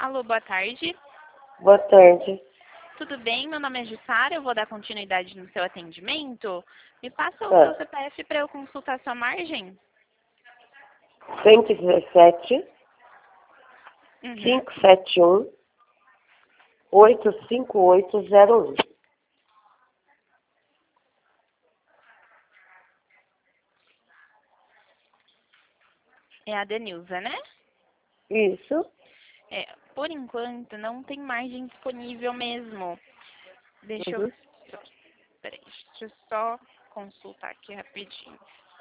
Alô, boa tarde. Boa tarde. Tudo bem? Meu nome é Jussara, eu vou dar continuidade no seu atendimento. Me passa o Ah, seu CPF para eu consultar sua margem. 117 Uhum. 571 85801. É a Denilza, né? Isso. É, por enquanto não tem margem disponível mesmo. Deixa eu, Uhum. peraí, deixa eu só consultar aqui rapidinho.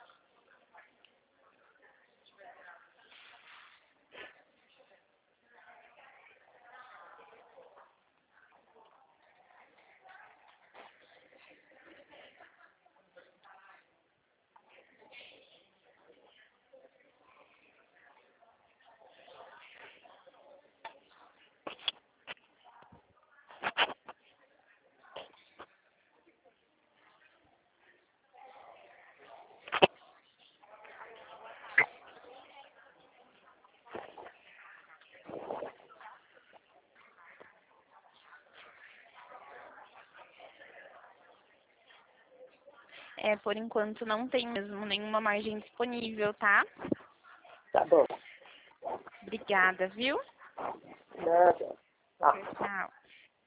É, por enquanto não tem mesmo nenhuma margem disponível, tá? Tá bom. Obrigada, viu? Nada. Tá. Tchau.